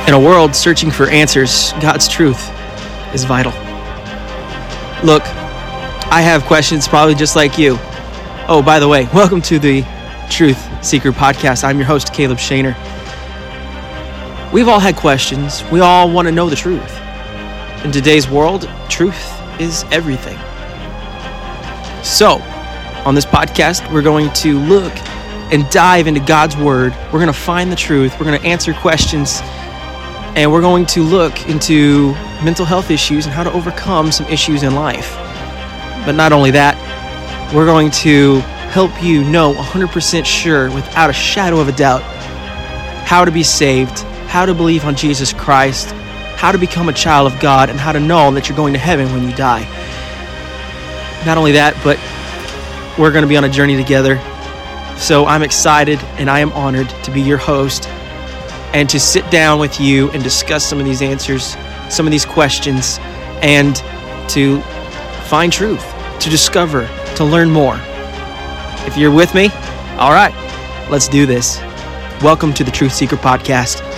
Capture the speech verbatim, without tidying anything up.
In a world searching for answers, God's truth is vital. Look, I have questions probably just like you. Oh, by the way, welcome to the Truth Seeker Podcast. I'm your host, Caleb Shaner. We've all had questions. We all want to know the truth. In today's world, truth is everything. So, on this podcast, we're going to look and dive into God's Word. We're going to find the truth. We're going to answer questions. And we're going to look into mental health issues and how to overcome some issues in life. But not only that, we're going to help you know one hundred percent sure, without a shadow of a doubt, how to be saved, how to believe on Jesus Christ, how to become a child of God, and how to know that you're going to heaven when you die. Not only that, but we're going to be on a journey together. So I'm excited and I am honored to be your host and to sit down with you and discuss some of these answers, some of these questions, and to find truth, to discover, to learn more. If you're with me, all right, let's do this. Welcome to the Truth Seeker Podcast.